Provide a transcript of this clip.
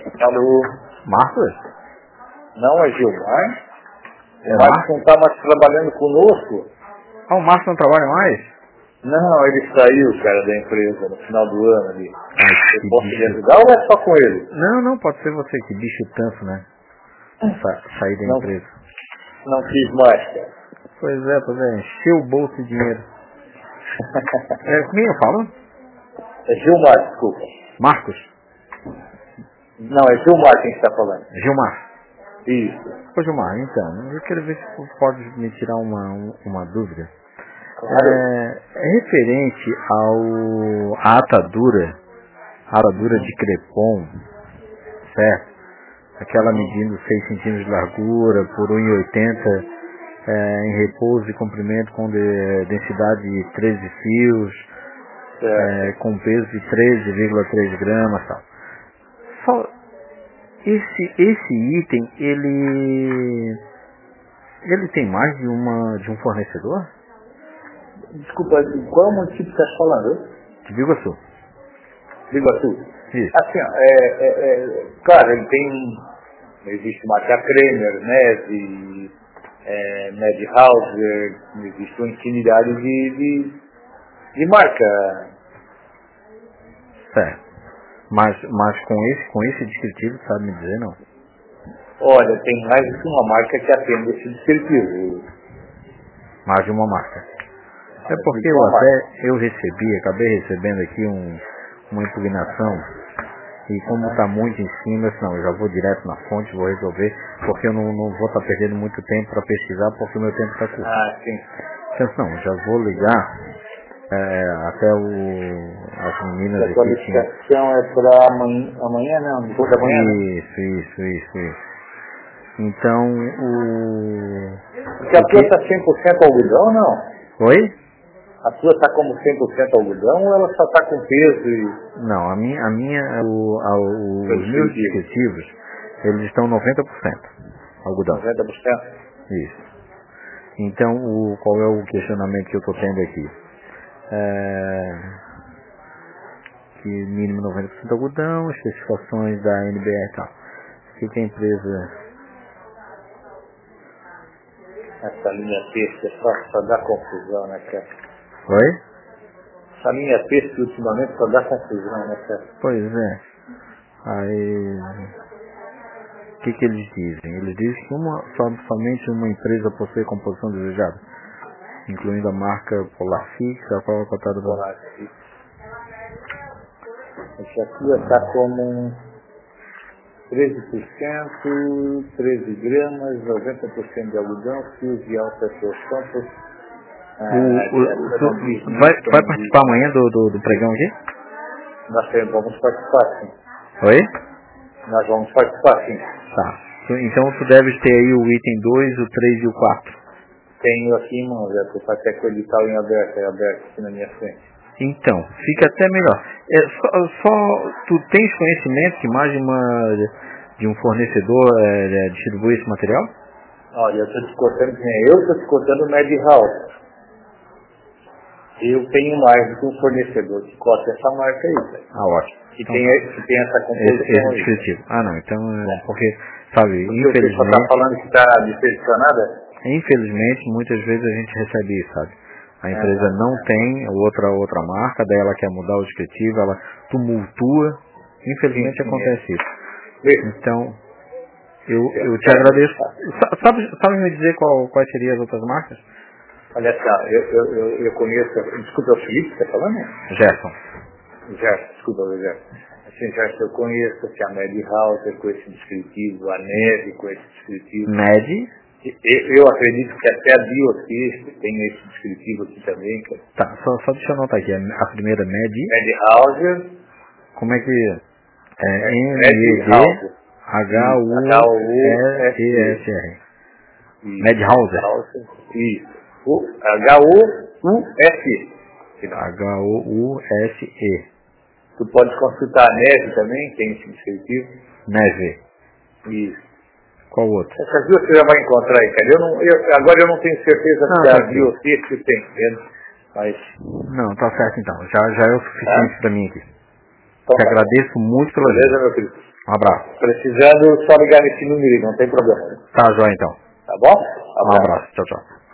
Alô? Marcos? Não, é Gilmar. É O Marcos não está mais trabalhando conosco. Ah, o Marcos não trabalha mais? Não, ele saiu, cara, da empresa no final do ano ali. Ai, Eu que posso lhe bicho. ajudar ou é só com ele? Não, pode ser você, que bicho tanto, né? Sair da Não, empresa. não quis mais, cara. Pois é, encheu o bolso de dinheiro. Quem eu falo? É Gilmar, desculpa. Marcos? Não, é Gilmar quem está falando. Gilmar. Isso. Ô Gilmar, então, eu quero ver se tu pode me tirar uma dúvida. Claro. É referente à atadura de crepom, certo? Aquela medindo 6 centímetros de largura por 1,80 em repouso e comprimento com densidade de 13 fios, com peso de 13,3 gramas, tal. Só esse item, ele tem mais de um fornecedor? Desculpa, qual é o motivo que você está falando? De Biguaçu. Biguaçu. Isso. Assim, ó, claro, ele tem, existe marca Kramer, Neve, Madhauser, existe uma infinidade de marca. Certo. Mas com esse descritivo, sabe me dizer, não? Olha, tem mais do que uma marca que atende esse descritivo. Mais de uma marca. É porque acabei recebendo aqui uma impugnação, e como está muito em cima, não, eu já vou direto na fonte, vou resolver, porque eu não vou estar perdendo muito tempo para pesquisar, porque o meu tempo está curto. Ah, sim. Então, já vou ligar até as meninas A aqui. qualificação é para amanhã, não, depois da manhã, né? Isso. Então, Porque a tua está 100% algodão ou não? Oi? A tua está como 100% algodão ou ela só está com peso e... Não, os meus descritivos, eles estão 90% algodão. 90%? Isso. Então, qual é o questionamento que eu estou tendo aqui? Que mínimo 90% algodão, especificações da NBR e tal. O que a empresa... Essa linha peixe só dá confusão, né, cara? Oi? Essa linha peixe ultimamente só dá confusão, né, cara? Pois é. Aí... O que eles dizem? Eles dizem que somente uma empresa possui composição desejada, incluindo a marca Polarfix, a qual é cotada do... Polarfix. Essa aqui está como 13%, 13 gramas, 90% de algodão, fios de alta torção. Vai participar amanhã do pregão aqui? Nós vamos participar, sim. Oi? Nós vamos participar, sim. Tá. Então tu deves ter aí o item 2, o 3 e o 4. Tenho aqui, irmão, já estou até com o edital em aberto, aqui na minha frente. Então, fica até melhor. Tu tens conhecimento que mais de um fornecedor distribui esse material? Olha, eu estou te contando o Madhouse. Eu tenho mais do que um fornecedor que cota essa marca aí, velho. Ah, ótimo. Que Então, tem essa composição esse aí. descritivo. Ah, não, então, porque, sabe, Porque você só está falando que está desperdicionada? Infelizmente, muitas vezes a gente recebe isso, sabe? A empresa não tem outra marca, daí ela quer mudar o descritivo, ela tumultua. Infelizmente acontece isso. Então, eu te agradeço. Sabe me dizer quais seriam as outras marcas? Olha só, eu conheço... Desculpa, é o Felipe que está falando? Gerson, desculpa, Gerson. Assim, Gerson, eu conheço a Madhouse com esse descritivo, a Neve com esse descritivo. Eu acredito que até a Biofix tem esse descritivo aqui também. Cara. Tá, só deixa eu anotar aqui. A primeira Madhouse. Como é que é? Madhouse. H-U-S-E-S-R. Madhouse. Isso. H-U-U-S. H-U-U-S-E. Tu pode consultar a Neve também, tem esse descritivo. Neve. Isso. Qual outro? Essas duas você já vai encontrar aí, cara. Agora eu não tenho certeza se a Biofix tem, entendeu? Mas... Não, tá certo então. Já é o suficiente pra mim aqui. Te agradeço muito pela beleza, meu querido? Um abraço. Precisando, só ligar nesse número, não tem problema. Tá, joia então. Tá bom? Um abraço. Tchau, tchau.